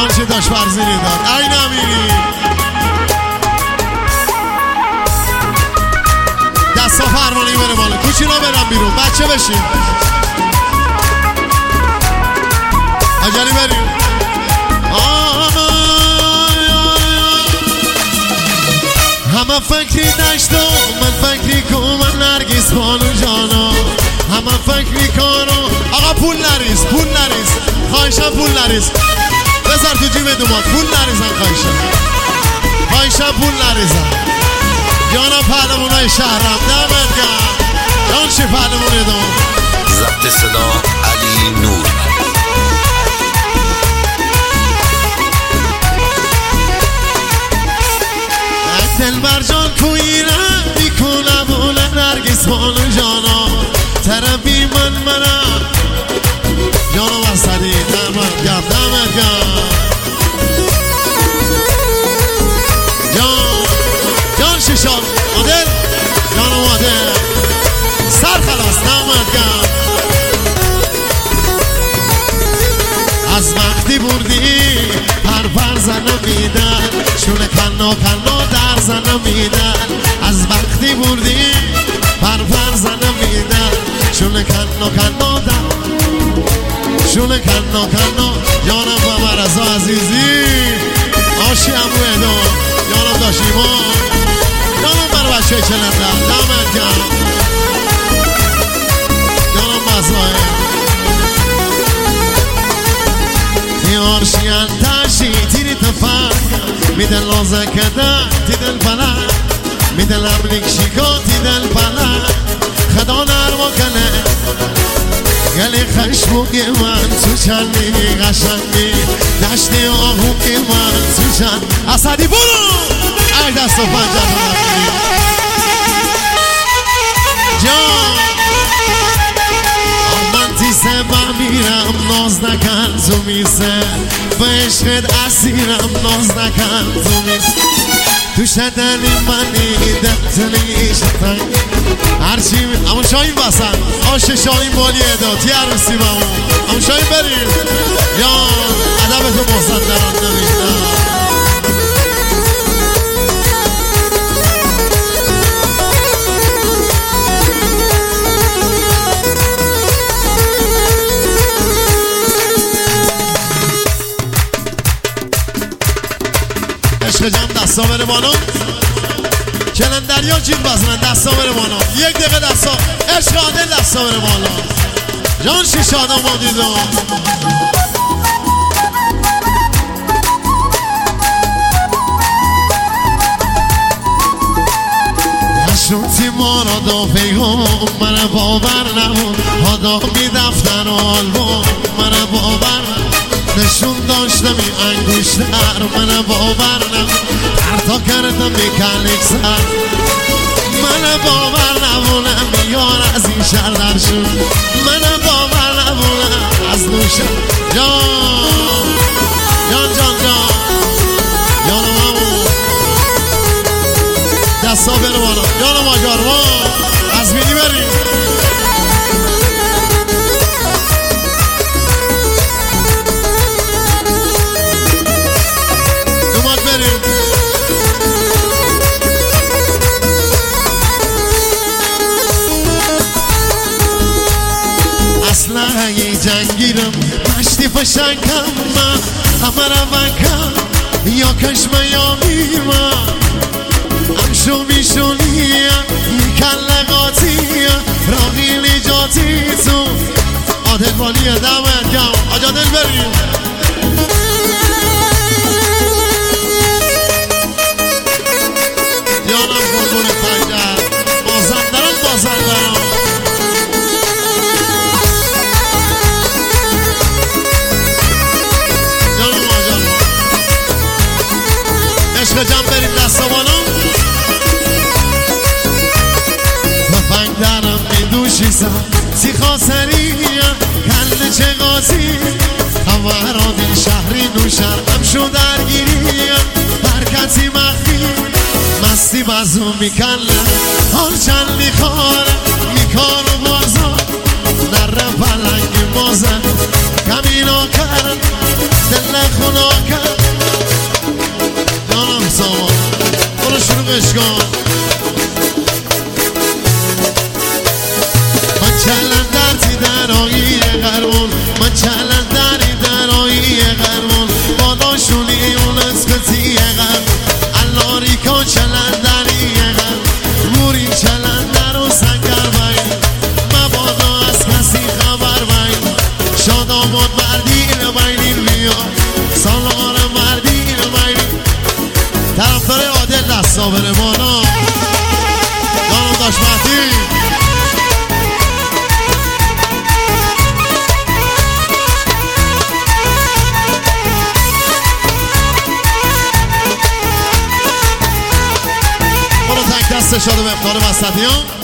چه داشت فرزینی داد این امیری دستا فرمانی بره بالا کوچینا برم بیرون بچه بشین عجلی بریم همه فکری داشت و من فکری کن نرگیز بانو جانا همه فکری کارو آقا پول نریز خواهشم پول نریز بذار تو جیب دومات پول نریزن خواهشم پول نریزن جانا پهلمونای شهرم دمت گرم جان چی پهلمونه دام ضبط صدا علی نور دلبر جان کویرم بیکنه بوله نرگیز بانو جانا تربی من جانو وسطی دمت گرم جان شیشان مادر جانو مادر سر خلاص دمت گرم از وقتی بردی پر زنم میدن شونه کنا در زنم میدن از وقتی بردی پر زنم میدن شونه کنا در شونه کنا جانم با مرزا عزیزی آشی امو ادو جانم داشیما جانم بر بچه چلندم دمت گرم جانم مزایه یارشیان تاشی تیری تفاق میدن لازه کده تیدن پلا میدن لبنیک شیکا تیدن پلا خدا نرما کنه گلی خشموگی من تو چندی قشنگی دشتی آهوگی من تو چند اسدی برو ای دست و پنجه نکنی جان من تیسه بمیرم ناز نکن تو میسه به عشقت اسیرم ناز نکن تو میسه تو شدنی منی دفتنی شدن هرچی اما شاین بسن آش شاین بالی اداتی عروسی بمون اما شاین بریم یا ادب تو مصدران نمیدن عشق جمع دستا بره بالا چنن دریا جیل بزنن دستا بره بالا یک دقیقه دستا عشق عادل دستا بره بالا جان شیش آدم ما دیدم نشونتی ما را دا پیغام من باور نمون حادا می دفتر و آلبوم من باور نشون داشتم این انگوشتر من باور نمون تا کردم میکنیک سر من باور نمونم یار از این شهر در شد من باور نمونم از نوشم جان یارم همون دستا بره بالا یارم آجارما از بینی بریم دومات بریم اسلحه جنگیرم مشتی فشنگم من همه روکم یا کشمه یا میرم امشو میشونیم میکن لقاتیم راقیلی جاتی تو عادل بالیه دمت گم آجا دل بریم یانم گلگل پنجر بازندران یانم آجا عشق جمع بریم دستا بالا تفنگ درم میدوشی سم سی خاسریم کل چه قاسی خبرادی شهری نوشر امشو درگیریم برکتی مخفی مستی بازو میکنه حال چند میخواره میکار و بازار نره پلنگی بازن کمینا کرد دل خونا کرد قایمش کن من کلندر درایی قرمون من کلندری درایی قرمون باداشونی اون اسکتی قرمون الاری کن کلندری قرمون موری کلندر و سنگر باید مبادا از کسی خبر باید شاد آباد مردین باید بیا سالار مردین باید طرفدار عادل دستا بره بالا دانم داشت مهدی برو تک دست شده به افتار وسطی ها